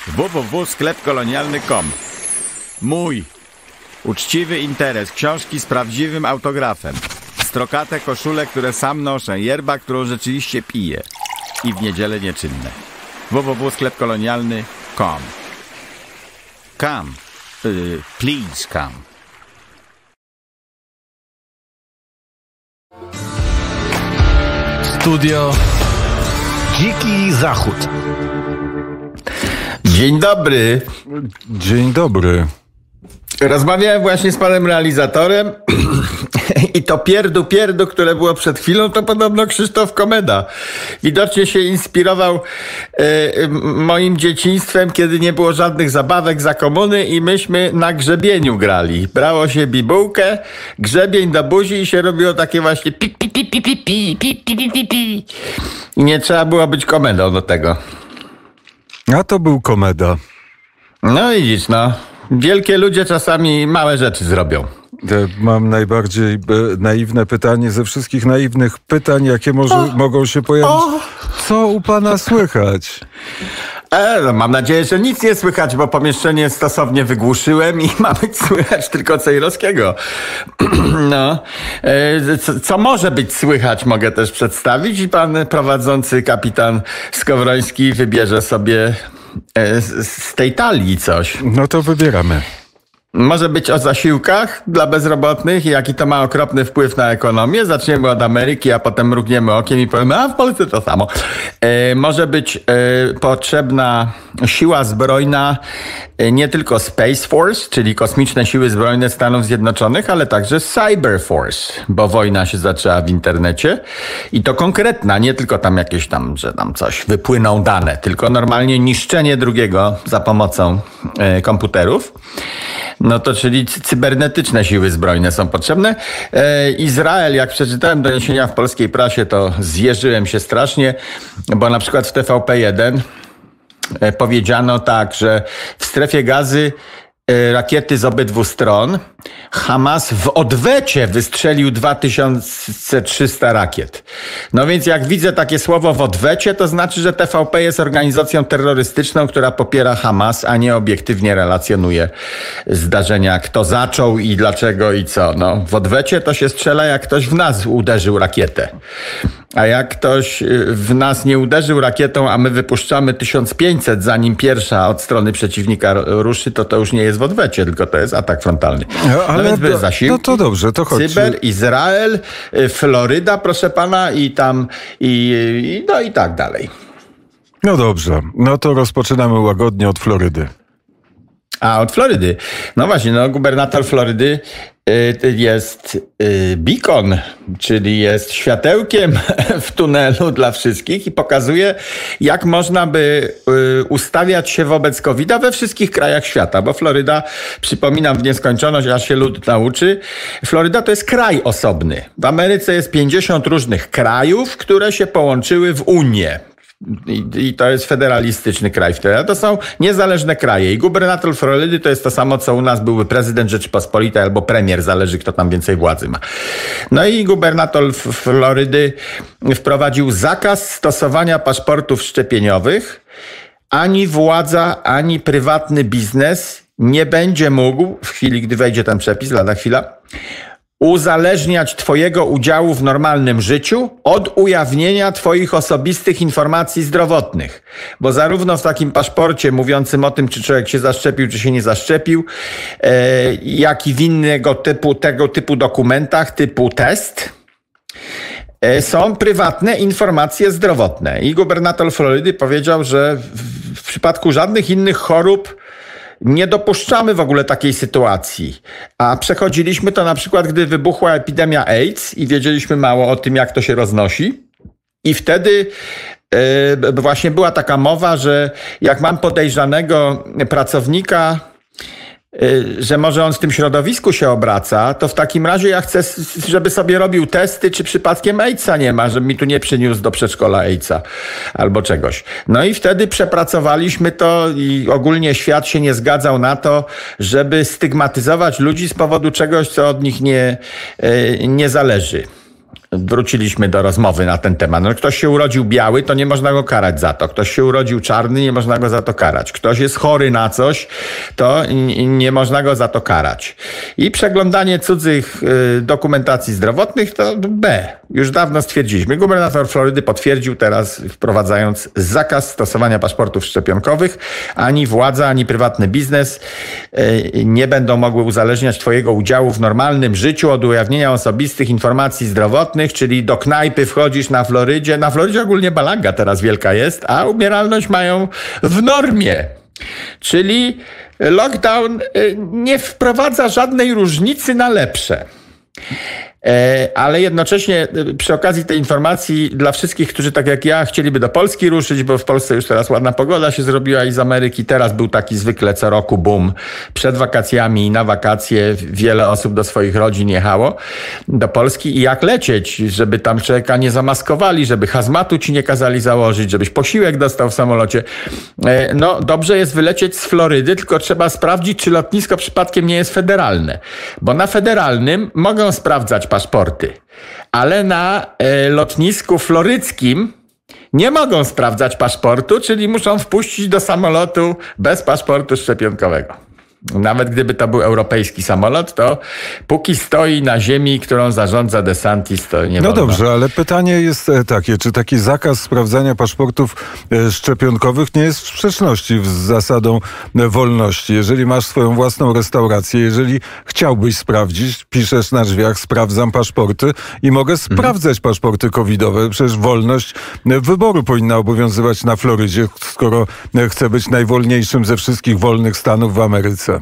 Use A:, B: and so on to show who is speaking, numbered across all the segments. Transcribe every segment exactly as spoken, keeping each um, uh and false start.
A: w w w kropka sklep kolonialny kropka com. Mój uczciwy interes, książki z prawdziwym autografem, strokate koszule, które sam noszę, yerba, którą rzeczywiście piję i w niedzielę nieczynne. w w w kropka sklep kolonialny kropka com. Come, uh, please come.
B: Studio Dziki Zachód.
A: Dzień dobry.
B: Dzień dobry.
A: Rozmawiałem właśnie z panem realizatorem i to pierdu pierdu, które było przed chwilą, to podobno Krzysztof Komeda. Widocznie się inspirował e, moim dzieciństwem, kiedy nie było żadnych zabawek za komuny i myśmy na grzebieniu grali. Brało się bibułkę, grzebień do buzi i się robiło takie właśnie pi, pi, pi, pi, pi, pi, pi, pi, pi, pi. I nie trzeba było być Komedą do tego.
B: A to był Komeda.
A: No widzisz, no. Wielkie ludzie czasami małe rzeczy zrobią.
B: Mam najbardziej naiwne pytanie ze wszystkich naiwnych pytań, jakie może, o, mogą się pojawić. O. Co u pana słychać?
A: E, no mam nadzieję, że nic nie słychać, bo pomieszczenie stosownie wygłuszyłem i ma być słychać tylko Cejrowskiego. No, e, co, co może być słychać, mogę też przedstawić i pan prowadzący kapitan Skowroński wybierze sobie e, z, z tej talii coś.
B: No to wybieramy.
A: Może być o zasiłkach dla bezrobotnych i jaki to ma okropny wpływ na ekonomię. Zaczniemy od Ameryki, a potem mrugniemy okiem i powiemy, a w Polsce to samo. E, może być e, potrzebna siła zbrojna, e, nie tylko Space Force, czyli kosmiczne siły zbrojne Stanów Zjednoczonych, ale także Cyber Force, bo wojna się zaczęła w internecie i to konkretna, nie tylko tam jakieś tam, że tam coś wypłyną dane, tylko normalnie niszczenie drugiego za pomocą e, komputerów. No to czyli cybernetyczne siły zbrojne są potrzebne. E, Izrael, jak przeczytałem doniesienia w polskiej prasie, to zjeżyłem się strasznie, bo na przykład w T V P jeden e, powiedziano tak, że w strefie Gazy e, rakiety z obydwu stron, Hamas w odwecie wystrzelił dwa tysiące trzysta rakiet. No więc jak widzę takie słowo w odwecie, to znaczy, że T V P jest organizacją terrorystyczną, która popiera Hamas, a nie obiektywnie relacjonuje zdarzenia, kto zaczął i dlaczego i co. No, w odwecie to się strzela, jak ktoś w nas uderzył rakietę. A jak ktoś w nas nie uderzył rakietą, a my wypuszczamy tysiąc pięćset, zanim pierwsza od strony przeciwnika ruszy, to to już nie jest w odwecie, tylko to jest atak frontalny.
B: No, ale
A: no więc bez
B: do,
A: zasiłki,
B: no to dobrze, to chodź.
A: Cyber, Izrael, Floryda, proszę pana, i tam, i, i no i tak dalej.
B: No dobrze, no to rozpoczynamy łagodnie od Florydy.
A: A, od Florydy. No właśnie, no gubernator Florydy y, jest y, beacon, czyli jest światełkiem w tunelu dla wszystkich i pokazuje, jak można by y, ustawiać się wobec kowida we wszystkich krajach świata, bo Floryda, przypominam w nieskończoność, aż się lud nauczy, Floryda to jest kraj osobny. W Ameryce jest pięćdziesiąt różnych krajów, które się połączyły w Unię. I, I to jest federalistyczny kraj wtedy. A to są niezależne kraje. I gubernator Florydy to jest to samo, co u nas byłby prezydent Rzeczypospolitej albo premier, zależy kto tam więcej władzy ma. No i gubernator Florydy wprowadził zakaz stosowania paszportów szczepieniowych. Ani władza, ani prywatny biznes nie będzie mógł, w chwili gdy wejdzie ten przepis, lada chwila, uzależniać twojego udziału w normalnym życiu od ujawnienia twoich osobistych informacji zdrowotnych. Bo zarówno w takim paszporcie mówiącym o tym, czy człowiek się zaszczepił, czy się nie zaszczepił, e, jak i w innego typu, tego typu dokumentach, typu test, e, są prywatne informacje zdrowotne. I gubernator Florydy powiedział, że w, w przypadku żadnych innych chorób nie dopuszczamy w ogóle takiej sytuacji. A przechodziliśmy to na przykład, gdy wybuchła epidemia AIDS i wiedzieliśmy mało o tym, jak to się roznosi. I wtedy yy, właśnie była taka mowa, że jak mam podejrzanego pracownika, że może on w tym środowisku się obraca, to w takim razie ja chcę, żeby sobie robił testy, czy przypadkiem AIDSa nie ma, żeby mi tu nie przyniósł do przedszkola AIDSa albo czegoś. No i wtedy przepracowaliśmy to i ogólnie świat się nie zgadzał na to, żeby stygmatyzować ludzi z powodu czegoś, co od nich nie, nie zależy. wróciliśmy do rozmowy na ten temat. No, ktoś się urodził biały, to nie można go karać za to. Ktoś się urodził czarny, nie można go za to karać. Ktoś jest chory na coś, to nie można go za to karać. I przeglądanie cudzych y, dokumentacji zdrowotnych to B. Już dawno stwierdziliśmy. Gubernator Florydy potwierdził teraz, wprowadzając zakaz stosowania paszportów szczepionkowych. Ani władza, ani prywatny biznes y, nie będą mogły uzależniać twojego udziału w normalnym życiu od ujawnienia osobistych informacji zdrowotnych, czyli do knajpy wchodzisz na Florydzie. Na Florydzie ogólnie balaga teraz wielka jest, a umieralność mają w normie. Czyli lockdown nie wprowadza żadnej różnicy na lepsze. Ale jednocześnie przy okazji tej informacji dla wszystkich, którzy tak jak ja chcieliby do Polski ruszyć, bo w Polsce już teraz ładna pogoda się zrobiła i z Ameryki teraz był taki zwykle co roku boom. Przed wakacjami i na wakacje wiele osób do swoich rodzin jechało do Polski i jak lecieć, żeby tam człowieka nie zamaskowali, żeby hazmatu ci nie kazali założyć, żebyś posiłek dostał w samolocie. No dobrze jest wylecieć z Florydy, tylko trzeba sprawdzić, czy lotnisko przypadkiem nie jest federalne. Bo na federalnym mogą sprawdzać paszporty, ale na e, lotnisku floryckim nie mogą sprawdzać paszportu, czyli muszą wpuścić do samolotu bez paszportu szczepionkowego. Nawet gdyby to był europejski samolot, to póki stoi na ziemi, którą zarządza DeSantis, to nie
B: No
A: wolno.
B: Dobrze, ale pytanie jest takie, czy taki zakaz sprawdzania paszportów szczepionkowych nie jest w sprzeczności z zasadą wolności? Jeżeli masz swoją własną restaurację, jeżeli chciałbyś sprawdzić, piszesz na drzwiach, sprawdzam paszporty i mogę mhm. sprawdzać paszporty covidowe. Przecież wolność wyboru powinna obowiązywać na Florydzie, skoro chce być najwolniejszym ze wszystkich wolnych stanów w Ameryce.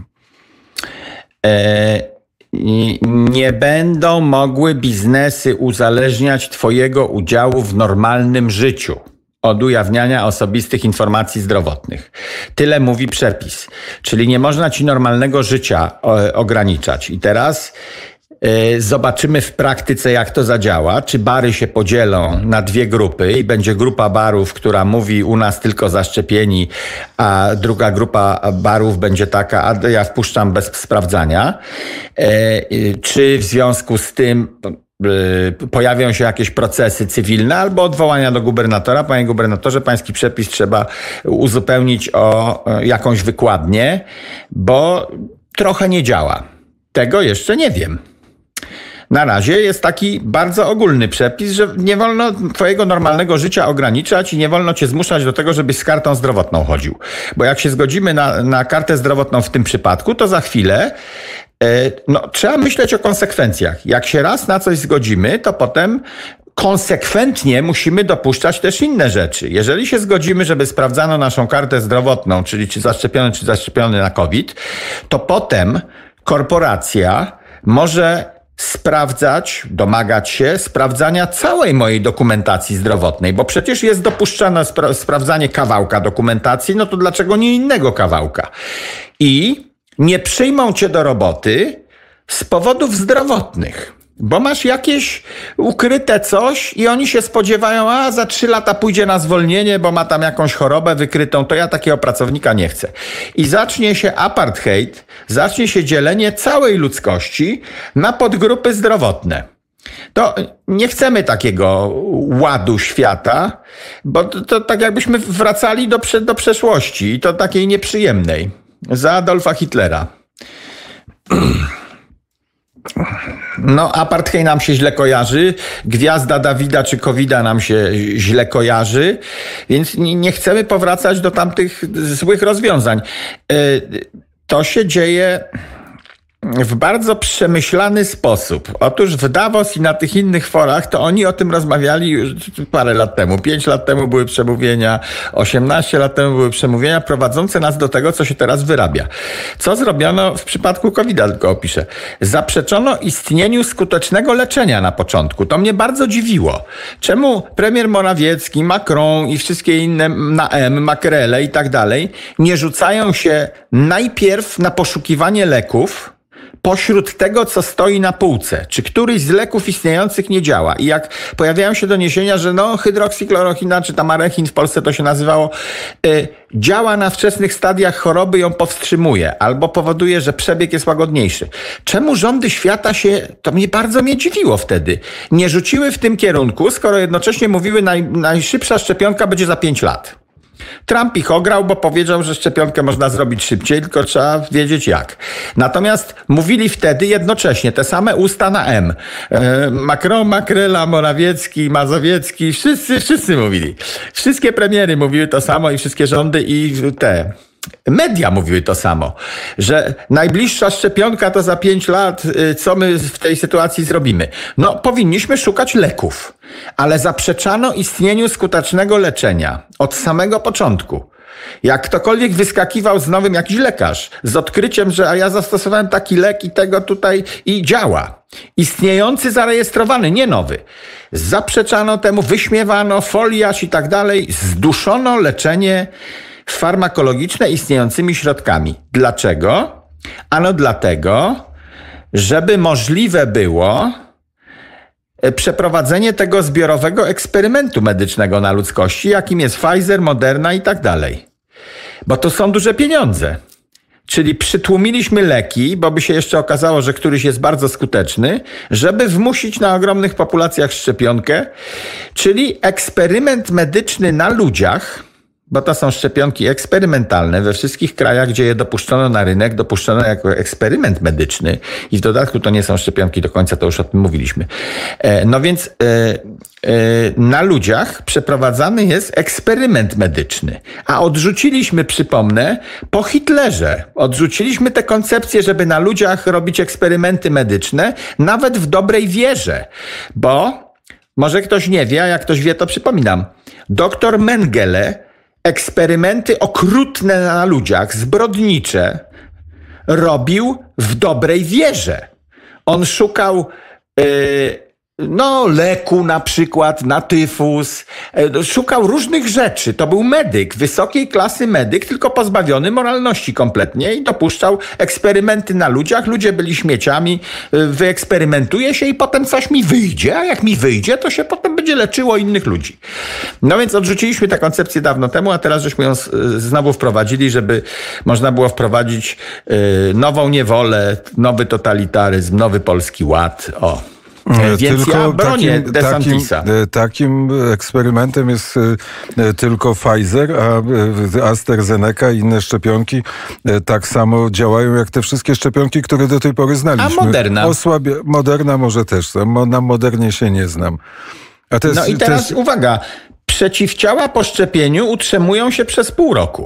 A: E, nie będą mogły biznesy uzależniać twojego udziału w normalnym życiu od ujawniania osobistych informacji zdrowotnych. Tyle mówi przepis. Czyli nie można ci normalnego życia o, ograniczać. I teraz zobaczymy w praktyce, jak to zadziała. Czy bary się podzielą na dwie grupy i będzie grupa barów, która mówi u nas tylko zaszczepieni, a druga grupa barów będzie taka, a ja wpuszczam bez sprawdzania. Czy w związku z tym pojawią się jakieś procesy cywilne albo odwołania do gubernatora. Panie gubernatorze, pański przepis trzeba uzupełnić o jakąś wykładnię, bo trochę nie działa. Tego jeszcze nie wiem. Na razie jest taki bardzo ogólny przepis, że nie wolno twojego normalnego życia ograniczać i nie wolno cię zmuszać do tego, żebyś z kartą zdrowotną chodził. Bo jak się zgodzimy na, na kartę zdrowotną w tym przypadku, to za chwilę e, no, trzeba myśleć o konsekwencjach. Jak się raz na coś zgodzimy, to potem konsekwentnie musimy dopuszczać też inne rzeczy. Jeżeli się zgodzimy, żeby sprawdzano naszą kartę zdrowotną, czyli czy zaszczepiony, czy zaszczepiony na COVID, to potem korporacja może sprawdzać, domagać się sprawdzania całej mojej dokumentacji zdrowotnej, bo przecież jest dopuszczane spra- sprawdzanie kawałka dokumentacji, no to dlaczego nie innego kawałka? I nie przyjmą cię do roboty z powodów zdrowotnych. Bo masz jakieś ukryte coś i oni się spodziewają, a za trzy lata pójdzie na zwolnienie, bo ma tam jakąś chorobę wykrytą, to ja takiego pracownika nie chcę. I zacznie się apartheid, zacznie się dzielenie całej ludzkości na podgrupy zdrowotne. To nie chcemy takiego ładu świata, bo to, to tak jakbyśmy wracali do, do przeszłości i to takiej nieprzyjemnej. Za Adolfa Hitlera. No, apartheid nam się źle kojarzy, gwiazda Dawida czy kowida nam się źle kojarzy, więc nie chcemy powracać do tamtych złych rozwiązań. To się dzieje w bardzo przemyślany sposób. Otóż w Davos i na tych innych forach to oni o tym rozmawiali już parę lat temu. Pięć lat temu były przemówienia, osiemnaście lat temu były przemówienia prowadzące nas do tego, co się teraz wyrabia. Co zrobiono w przypadku kowida, tylko opiszę. Zaprzeczono istnieniu skutecznego leczenia na początku. To mnie bardzo dziwiło. Czemu premier Morawiecki, Macron i wszystkie inne na M, makrele i tak dalej nie rzucają się najpierw na poszukiwanie leków, pośród tego, co stoi na półce, czy któryś z leków istniejących nie działa. I jak pojawiają się doniesienia, że no hydroksykloorochina, czy tam arechin w Polsce to się nazywało, y, działa na wczesnych stadiach choroby, ją powstrzymuje, albo powoduje, że przebieg jest łagodniejszy. Czemu rządy świata się, to mnie bardzo mnie dziwiło wtedy, nie rzuciły w tym kierunku, skoro jednocześnie mówiły, naj, najszybsza szczepionka będzie za pięć lat. Trump ich ograł, bo powiedział, że szczepionkę można zrobić szybciej, tylko trzeba wiedzieć jak. Natomiast mówili wtedy jednocześnie te same usta na M. E, Macron, Makrela, Morawiecki, Mazowiecki, wszyscy, wszyscy mówili. Wszystkie premiery mówiły to samo i wszystkie rządy i te... Media mówiły to samo, że najbliższa szczepionka to za pięć lat, co my w tej sytuacji zrobimy? No, powinniśmy szukać leków, ale zaprzeczano istnieniu skutecznego leczenia od samego początku. Jak ktokolwiek wyskakiwał z nowym, jakiś lekarz, z odkryciem, że a ja zastosowałem taki lek i tego tutaj i działa. Istniejący, zarejestrowany, nie nowy. Zaprzeczano temu, wyśmiewano, foliarz i tak dalej, zduszono leczenie farmakologiczne istniejącymi środkami. Dlaczego? Ano dlatego, żeby możliwe było przeprowadzenie tego zbiorowego eksperymentu medycznego na ludzkości, jakim jest Pfizer, Moderna i tak dalej. Bo to są duże pieniądze. Czyli przytłumiliśmy leki, bo by się jeszcze okazało, że któryś jest bardzo skuteczny, żeby wmusić na ogromnych populacjach szczepionkę, czyli eksperyment medyczny na ludziach, bo to są szczepionki eksperymentalne we wszystkich krajach, gdzie je dopuszczono na rynek, dopuszczono jako eksperyment medyczny i w dodatku to nie są szczepionki do końca, to już o tym mówiliśmy. No więc na ludziach przeprowadzany jest eksperyment medyczny, a odrzuciliśmy, przypomnę, po Hitlerze. Odrzuciliśmy tę koncepcję, żeby na ludziach robić eksperymenty medyczne, nawet w dobrej wierze, bo może ktoś nie wie, a jak ktoś wie, to przypominam. Doktor Mengele eksperymenty okrutne na ludziach, zbrodnicze, robił w dobrej wierze. On szukał yy, no, leku na przykład na tyfus, yy, szukał różnych rzeczy. To był medyk, wysokiej klasy medyk, tylko pozbawiony moralności kompletnie i dopuszczał eksperymenty na ludziach. Ludzie byli śmieciami, yy, wyeksperymentuje się i potem coś mi wyjdzie, a jak mi wyjdzie, to się potem będzie leczyło innych ludzi. No więc odrzuciliśmy tę koncepcję dawno temu, a teraz żeśmy ją znowu wprowadzili, żeby można było wprowadzić yy, nową niewolę, nowy totalitaryzm, nowy polski ład. O. Więc tylko ja bronię
B: takim,
A: DeSantisa.
B: Takim, takim eksperymentem jest tylko Pfizer, a AstraZeneca i inne szczepionki tak samo działają jak te wszystkie szczepionki, które do tej pory znaliśmy.
A: A Moderna?
B: Osłabia... Moderna może też. Na Modernie się nie znam. A to jest,
A: no i teraz
B: to jest...
A: uwaga. Przeciwciała po szczepieniu utrzymują się przez pół roku.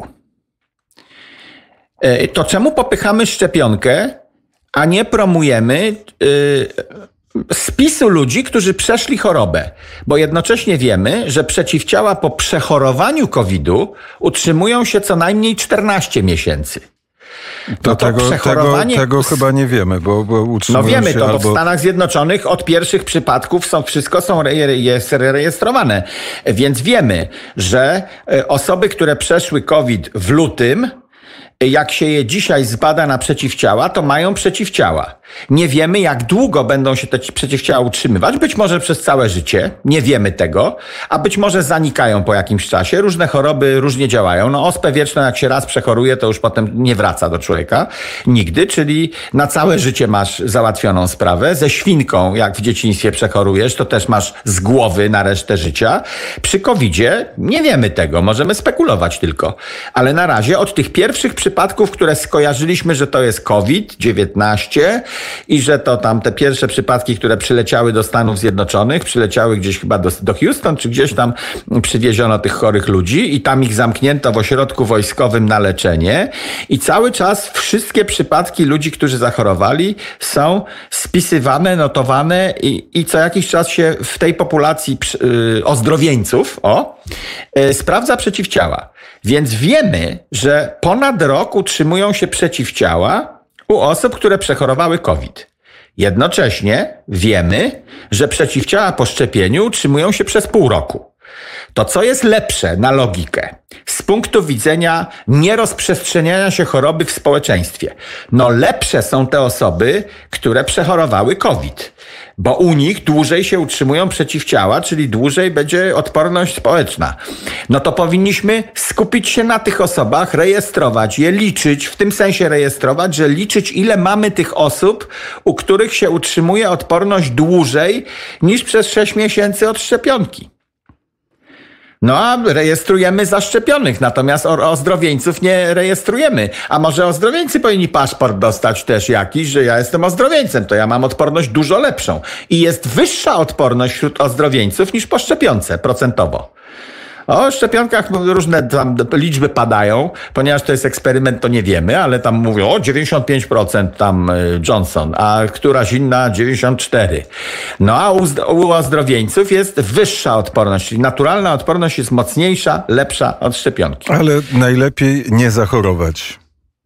A: To czemu popychamy szczepionkę, a nie promujemy Yy, spisu ludzi, którzy przeszli chorobę, bo jednocześnie wiemy, że przeciwciała po przechorowaniu kowida utrzymują się co najmniej czternaście miesięcy.
B: No to, to tego, przechorowanie... tego, tego chyba nie wiemy, bo, bo utrzymują
A: No wiemy
B: się
A: to,
B: albo...
A: bo w Stanach Zjednoczonych od pierwszych przypadków są, wszystko są jest rejestrowane, więc wiemy, że osoby, które przeszły COVID w lutym, jak się je dzisiaj zbada na przeciwciała, to mają przeciwciała. Nie wiemy, jak długo będą się te przeciwciała utrzymywać. Być może przez całe życie. Nie wiemy tego. A być może zanikają po jakimś czasie. Różne choroby różnie działają. No ospę wieczną, jak się raz przechoruje, to już potem nie wraca do człowieka. Nigdy. Czyli na całe życie masz załatwioną sprawę. Ze świnką, jak w dzieciństwie przechorujesz, to też masz z głowy na resztę życia. Przy kowidzie nie wiemy tego. Możemy spekulować tylko. Ale na razie od tych pierwszych przypadków, które skojarzyliśmy, że to jest COVID dziewiętnaście i że to tam te pierwsze przypadki, które przyleciały do Stanów Zjednoczonych, przyleciały gdzieś chyba do, do Houston, czy gdzieś tam przywieziono tych chorych ludzi i tam ich zamknięto w ośrodku wojskowym na leczenie i cały czas wszystkie przypadki ludzi, którzy zachorowali, są spisywane, notowane i, i co jakiś czas się w tej populacji yy, ozdrowieńców o, yy, sprawdza przeciwciała. Więc wiemy, że ponad rok utrzymują się przeciwciała u osób, które przechorowały COVID. Jednocześnie wiemy, że przeciwciała po szczepieniu utrzymują się przez pół roku. to co jest lepsze na logikę z punktu widzenia nierozprzestrzeniania się choroby w społeczeństwie? No lepsze są te osoby, które przechorowały COVID, bo u nich dłużej się utrzymują przeciwciała, czyli dłużej będzie odporność społeczna. No to powinniśmy skupić się na tych osobach, rejestrować je, liczyć, w tym sensie rejestrować, że liczyć, ile mamy tych osób, u których się utrzymuje odporność dłużej niż przez sześć miesięcy od szczepionki. No a rejestrujemy zaszczepionych, natomiast ozdrowieńców nie rejestrujemy. A może ozdrowieńcy powinni paszport dostać też jakiś, że ja jestem ozdrowieńcem, to ja mam odporność dużo lepszą. I jest wyższa odporność wśród ozdrowieńców niż po szczepionce procentowo. O szczepionkach różne tam liczby padają, ponieważ to jest eksperyment, to nie wiemy, ale tam mówią o dziewięćdziesiąt pięć procent tam Johnson, a któraś inna dziewięćdziesiąt cztery procent. No a u, u ozdrowieńców jest wyższa odporność, czyli naturalna odporność jest mocniejsza, lepsza od szczepionki.
B: Ale najlepiej nie zachorować.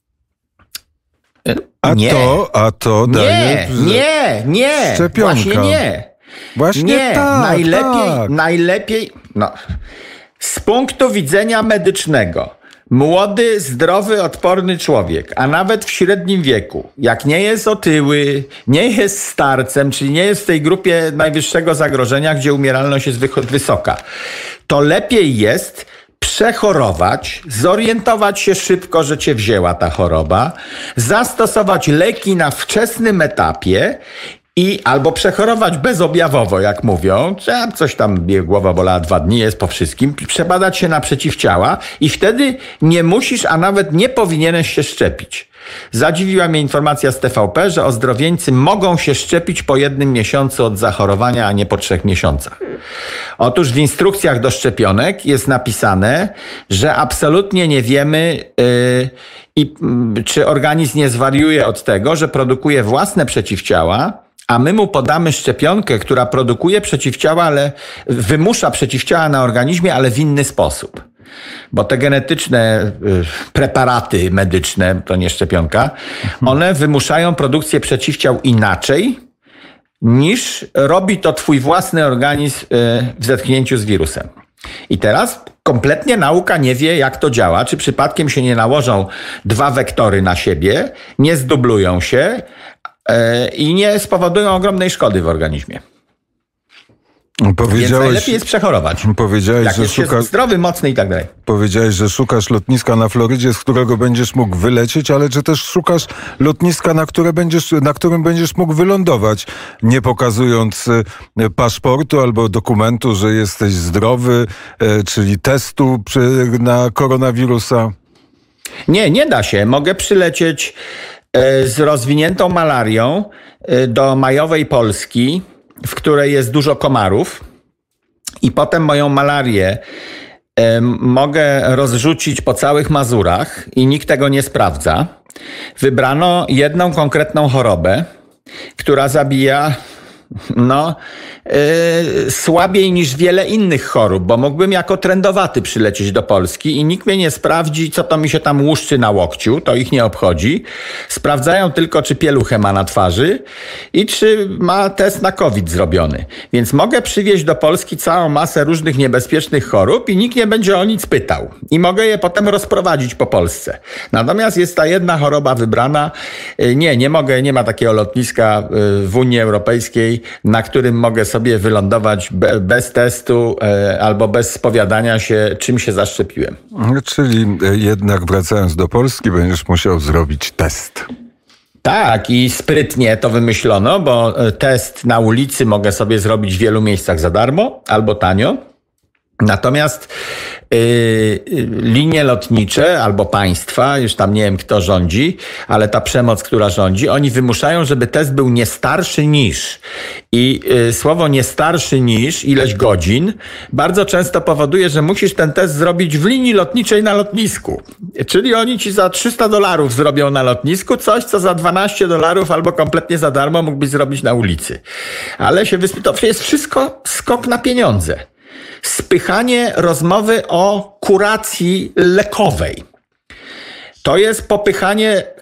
B: A
A: nie.
B: to, a to daje...
A: Nie, nie, nie,
B: szczepionka.
A: Właśnie nie.
B: Właśnie
A: nie,
B: tak,
A: najlepiej,
B: tak.
A: najlepiej, no... Z punktu widzenia medycznego, młody, zdrowy, odporny człowiek, a nawet w średnim wieku, jak nie jest otyły, nie jest starcem, czyli nie jest w tej grupie najwyższego zagrożenia, gdzie umieralność jest wysoka, to lepiej jest przechorować, zorientować się szybko, że cię wzięła ta choroba, zastosować leki na wczesnym etapie i albo przechorować bezobjawowo, jak mówią, trzeba coś tam, głowa bolała dwa dni, jest po wszystkim, przebadać się na przeciwciała i wtedy nie musisz, a nawet nie powinieneś się szczepić. Zadziwiła mnie informacja z T V P, że ozdrowieńcy mogą się szczepić po jednym miesiącu od zachorowania, a nie po trzech miesiącach. Otóż w instrukcjach do szczepionek jest napisane, że absolutnie nie wiemy, yy, i, yy, czy organizm nie zwariuje od tego, że produkuje własne przeciwciała, a my mu podamy szczepionkę, która produkuje przeciwciała, ale wymusza przeciwciała na organizmie, ale w inny sposób. Bo te genetyczne y, preparaty medyczne, to nie szczepionka, one wymuszają produkcję przeciwciał inaczej, niż robi to twój własny organizm y, w zetknięciu z wirusem. I teraz kompletnie nauka nie wie, jak to działa, czy przypadkiem się nie nałożą dwa wektory na siebie, nie zdublują się, i nie spowodują ogromnej szkody w organizmie. Więc najlepiej jest przechorować.
B: Powiedziałeś,
A: jak
B: że
A: jest
B: szukasz,
A: zdrowy, mocny i tak dalej.
B: Powiedziałeś, że szukasz lotniska na Florydzie, z którego będziesz mógł wylecieć, ale czy też szukasz lotniska, na, które będziesz, na którym będziesz mógł wylądować, nie pokazując paszportu albo dokumentu, że jesteś zdrowy, czyli testu na koronawirusa? Nie,
A: nie da się. Mogę przylecieć z rozwiniętą malarią do majowej Polski, w której jest dużo komarów i potem moją malarię mogę rozrzucić po całych Mazurach i nikt tego nie sprawdza. Wybrano jedną konkretną chorobę, która zabija no yy, słabiej niż wiele innych chorób, bo mógłbym jako trędowaty przylecieć do Polski i nikt mnie nie sprawdzi, co to mi się tam łuszczy na łokciu, to ich nie obchodzi. Sprawdzają tylko, czy pieluchę ma na twarzy i czy ma test na COVID zrobiony. Więc mogę przywieźć do Polski całą masę różnych niebezpiecznych chorób i nikt nie będzie o nic pytał. I mogę je potem rozprowadzić po Polsce. Natomiast jest ta jedna choroba wybrana. Nie, nie mogę, nie ma takiego lotniska w Unii Europejskiej, na którym mogę sobie wylądować be, bez testu e, albo bez spowiadania się, czym się zaszczepiłem.
B: Czyli jednak wracając do Polski, będziesz musiał zrobić test.
A: Tak, i sprytnie to wymyślono, bo test na ulicy mogę sobie zrobić w wielu miejscach za darmo albo tanio. Natomiast yy, linie lotnicze albo państwa, już tam nie wiem kto rządzi, ale ta przemoc, która rządzi, oni wymuszają, żeby test był nie starszy niż. I yy, słowo nie starszy niż ileś godzin bardzo często powoduje, że musisz ten test zrobić w linii lotniczej na lotnisku. Czyli oni ci za trzysta dolarów zrobią na lotnisku coś, co za dwanaście dolarów albo kompletnie za darmo mógłbyś zrobić na ulicy. Ale się wysp... to jest wszystko skok na pieniądze. Spychanie rozmowy o kuracji lekowej. To jest popychanie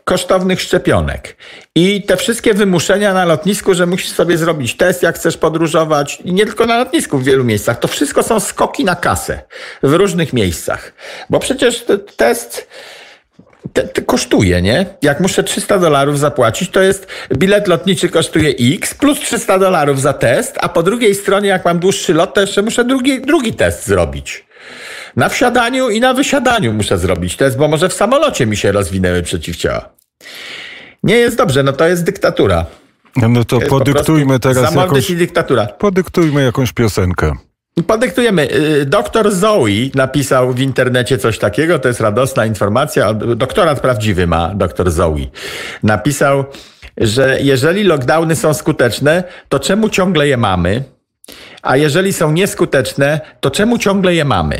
A: kosztownych szczepionek i te wszystkie wymuszenia na lotnisku, że musisz sobie zrobić test, jak chcesz podróżować i nie tylko na lotnisku, w wielu miejscach, to wszystko są skoki na kasę w różnych miejscach. Bo przecież test te, te kosztuje, nie? Jak muszę trzysta dolarów zapłacić, to jest bilet lotniczy kosztuje X plus trzysta dolarów za test, a po drugiej stronie, jak mam dłuższy lot, to jeszcze muszę drugi, drugi test zrobić. Na wsiadaniu i na wysiadaniu muszę zrobić test, bo może w samolocie mi się rozwinęły przeciwciała. Nie jest dobrze, no to jest dyktatura.
B: No to podyktujmy teraz jakąś...
A: i dyktatura.
B: Podyktujmy jakąś piosenkę.
A: Podyktujemy. Doktor Zoe napisał w internecie coś takiego, to jest radosna informacja. Doktorat prawdziwy ma doktor Zoe. Napisał, że jeżeli lockdowny są skuteczne, to czemu ciągle je mamy? A jeżeli są nieskuteczne, to czemu ciągle je mamy?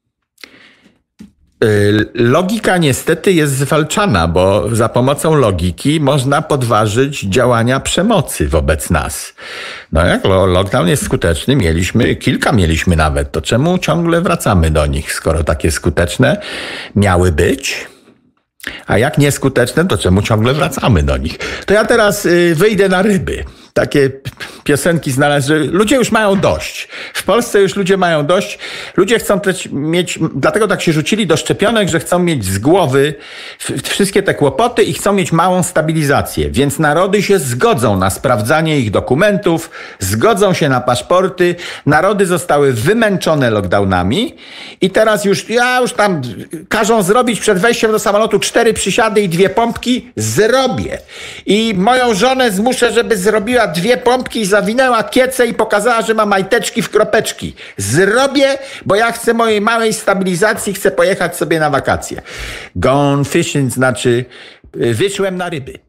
A: Logika niestety jest zwalczana, bo za pomocą logiki można podważyć działania przemocy wobec nas. No jak lockdown jest skuteczny, mieliśmy, kilka mieliśmy nawet, to czemu ciągle wracamy do nich, skoro takie skuteczne miały być? A jak nieskuteczne, to czemu ciągle wracamy do nich? To ja teraz wyjdę na ryby. Takie piosenki znalazły. Ludzie już mają dość. W Polsce już ludzie mają dość. Ludzie chcą też mieć, dlatego tak się rzucili do szczepionek, że chcą mieć z głowy wszystkie te kłopoty i chcą mieć małą stabilizację. Więc narody się zgodzą na sprawdzanie ich dokumentów, zgodzą się na paszporty. Narody zostały wymęczone lockdownami i teraz już, ja już tam każą zrobić przed wejściem do samolotu cztery przysiady i dwie pompki. Zrobię. I moją żonę zmuszę, żeby zrobiła dwie pompki i zawinęła kiecę i pokazała, że ma majteczki w kropeczki. Zrobię, bo ja chcę mojej małej stabilizacji, chcę pojechać sobie na wakacje. Gone fishing znaczy wyszłem na ryby.